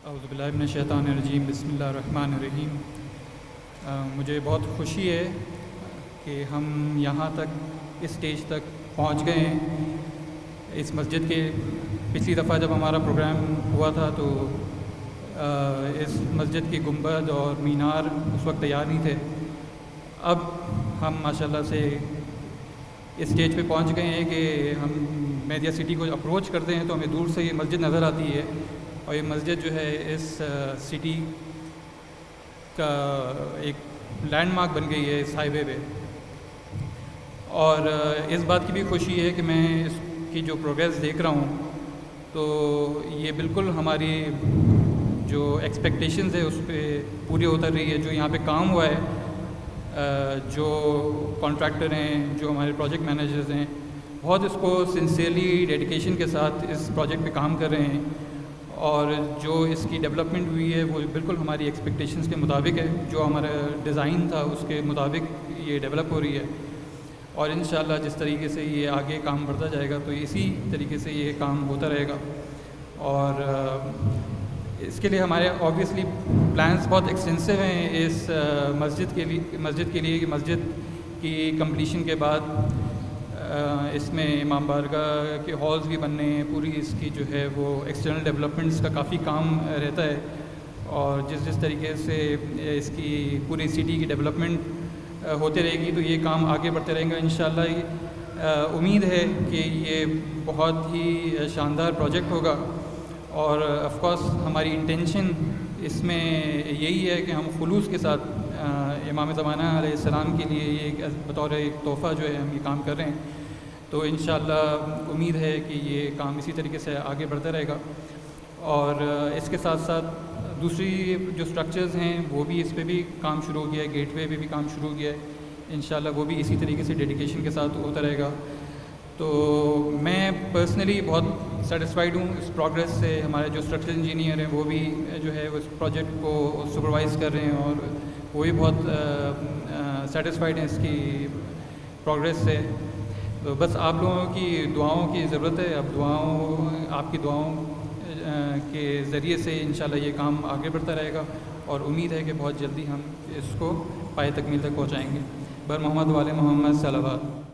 اعوذ باللہ من الشیطان الرجیم، بسم اللہ الرحمن الرحیم۔ مجھے بہت خوشی ہے کہ ہم یہاں تک اس سٹیج تک پہنچ گئے ہیں۔ اس مسجد کے پچھلی دفعہ جب ہمارا پروگرام ہوا تھا تو اس مسجد کی گنبد اور مینار اس وقت تیار نہیں تھے۔ اب ہم ماشاءاللہ سے اس سٹیج پہ پہنچ گئے ہیں کہ ہم میڈیا سٹی کو اپروچ کرتے ہیں تو ہمیں دور سے یہ مسجد نظر آتی ہے، اور یہ مسجد جو ہے اس سٹی کا ایک لینڈ مارک بن گئی ہے اس ہائی وے پہ۔ اور اس بات کی بھی خوشی ہے کہ میں اس کی جو پروگریس دیکھ رہا ہوں تو یہ بالکل ہماری جو ایکسپیکٹیشنز ہے اس پہ پوری اتر رہی ہے۔ جو یہاں پہ کام ہوا ہے، جو کانٹریکٹر ہیں، جو ہمارے پروجیکٹ مینیجرز ہیں، بہت اس کو سنسیئرلی ڈیڈیکیشن کے ساتھ اس پروجیکٹ پہ کام کر رہے ہیں، اور جو اس کی ڈیولپمنٹ ہوئی ہے وہ بالکل ہماری ایکسپیکٹیشنز کے مطابق ہے۔ جو ہمارا ڈیزائن تھا اس کے مطابق یہ ڈیولپ ہو رہی ہے، اور انشاءاللہ جس طریقے سے یہ آگے کام بڑھتا جائے گا تو اسی طریقے سے یہ کام ہوتا رہے گا۔ اور اس کے لیے ہمارے آبویسلی پلانس بہت ایکسٹینسو ہیں اس مسجد کے لیے کہ مسجد کی کمپلیشن کے بعد اس میں امام بارگاہ کے ہالز بھی بننے ہیں، پوری اس کی جو ہے وہ ایکسٹرنل ڈیولپمنٹس کا کافی کام رہتا ہے، اور جس طریقے سے اس کی پوری سٹی کی ڈیولپمنٹ ہوتے رہے گی تو یہ کام آگے بڑھتے رہیں گا انشاءاللہ۔ امید ہے کہ یہ بہت ہی شاندار پروجیکٹ ہوگا، اور آف کورس ہماری انٹینشن اس میں یہی ہے کہ ہم خلوص کے ساتھ امام زمانہ علیہ السلام کے لیے یہ بطور ایک تحفہ جو ہے ہم یہ کام کر رہے ہیں۔ تو انشاءاللہ امید ہے کہ یہ کام اسی طریقے سے آگے بڑھتا رہے گا، اور اس کے ساتھ ساتھ دوسری جو سٹرکچرز ہیں وہ بھی اس پہ بھی کام شروع ہو گیا ہے، گیٹ وے پہ بھی کام شروع ہو گیا ہے، انشاءاللہ وہ بھی اسی طریقے سے ڈیڈیکیشن کے ساتھ ہوتا رہے گا۔ تو میں پرسنلی بہت سیٹسفائیڈ ہوں اس پروگریس سے۔ ہمارے جو اسٹرکچرل انجینئر ہیں وہ بھی جو ہے اس پروجیکٹ کو سپروائز کر رہے ہیں، اور وہ بھی بہت سیٹسفائیڈ ہیں اس کی پروگریس سے۔ تو بس آپ لوگوں کی دعاؤں کی ضرورت ہے۔ اب آپ کی دعاؤں کے ذریعے سے انشاءاللہ یہ کام آگے بڑھتا رہے گا، اور امید ہے کہ بہت جلدی ہم اس کو پائے تکمیل تک پہنچائیں گے۔ بر محمد وال محمد صلوات۔